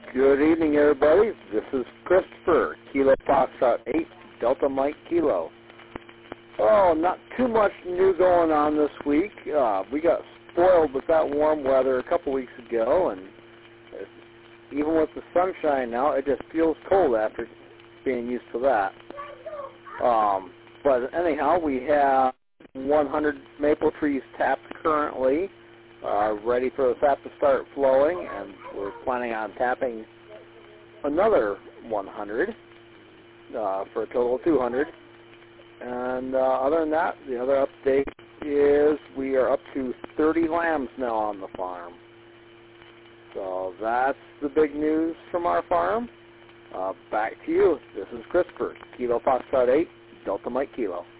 Good evening, everybody. This is Christopher, Kilo Foxtrot 8, Delta Mike Kilo. Oh, not too much new going on this week. We got spoiled with that warm weather a couple weeks ago, and even with the sunshine now, it just feels cold after being used to that. But anyhow, we have 100 maple trees tapped currently, ready for the sap to start flowing, and we're planning on tapping another 100 for a total of 200. And other than that, the other update is we are up to 30 lambs now on the farm. So that's the big news from our farm. Back to you. This is Christopher, Kilo Foxtrot 8, Delta Mike Kilo.